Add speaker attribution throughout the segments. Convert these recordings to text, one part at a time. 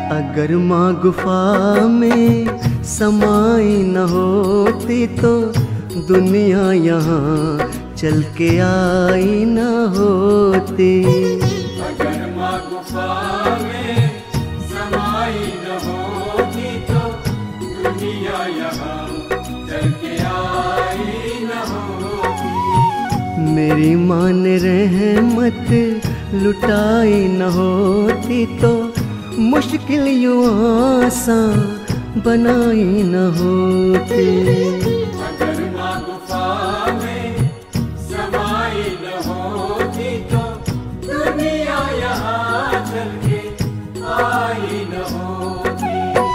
Speaker 1: अगर माँ गुफा में समाई न होती तो दुनिया यहाँ चल के आई न होती।
Speaker 2: अगर माँ गुफा में समाई न होती तो दुनिया यहाँ चल के आई न होती।
Speaker 1: मेरी माँ ने रहमत लुटाई न होती तो मुश्किल यूं आसान बनाई न होती।
Speaker 2: अगर माँ गुफा में समाई न होती तो दुनिया यहाँ चल के आई न होती।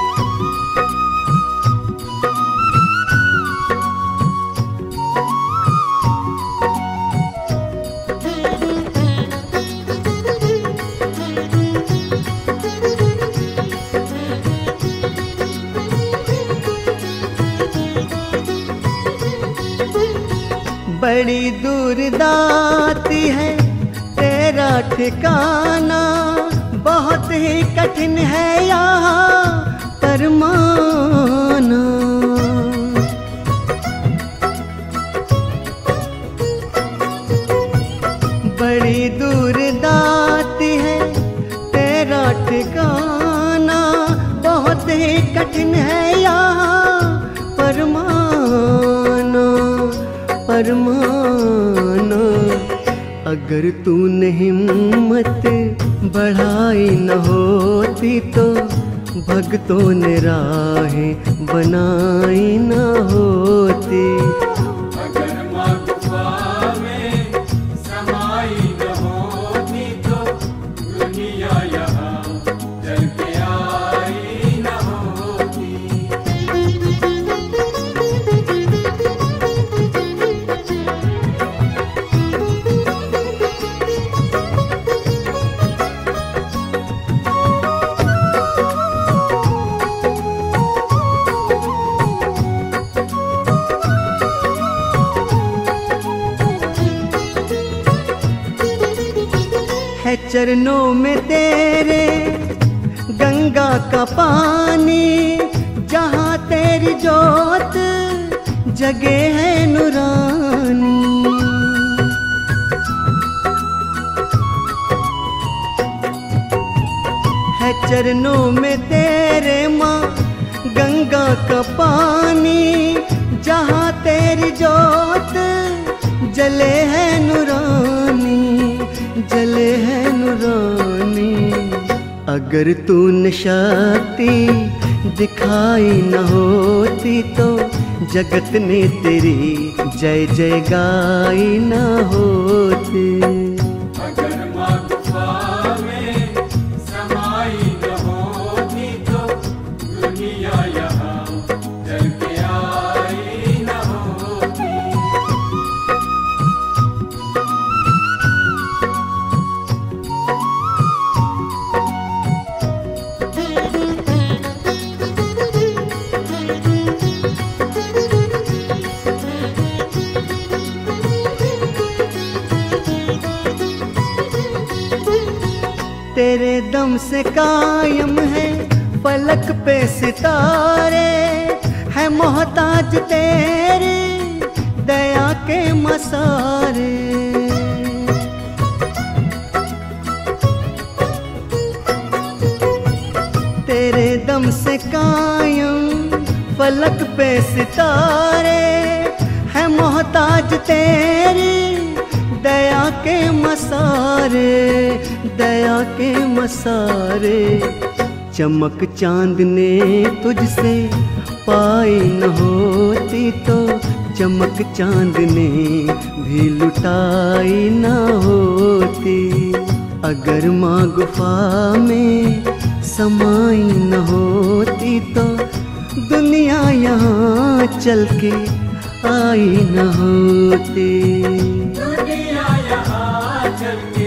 Speaker 1: बड़ी दूर दाती है तेरा ठिकाना, बहुत ही कठिन है यहाँ फरमाना। बड़ी दूर दाती है तेरा ठिकाना, बहुत ही कठिन है यहाँ फरमाना फरमाना। अगर तूने हिम्मत बढ़ाई न होती तो भक्तों ने राहें बनाई न होती।
Speaker 2: अगर माँ गुफा में समाई न होती तो दुनिया यहाँ चल के आई न होती।
Speaker 1: है चरणों में तेरे गंगा का पानी, जहाँ तेरी जोत जगे है नूरानी। है चरणों में तेरे माँ गंगा का पानी, जहाँ तेरी जोत जले है नूरानी जले है नूरानी। अगर तूने शक्ति दिखाई न होती तो जगत ने तेरी जय जय गाई न होती।
Speaker 2: अगर माँ गुफा में समाई न होती तो दुनिया यहाँ चल के आई न होती।
Speaker 1: तेरे दम से कायम है फलक पे सितारे, है मोहताज तेरे दया के मसारे। तेरे दम से कायम फलक पे सितारे, है मोहताज तेरी दया के मसारे दया के मसारे। चमक चांद ने तुझसे पाई न होती तो चमक चांद ने भी लुटाई न होती। अगर माँ गुफा में समाई न होती तो दुनिया यहाँ चल के आई न होती।
Speaker 2: दुनिया यहाँ चल के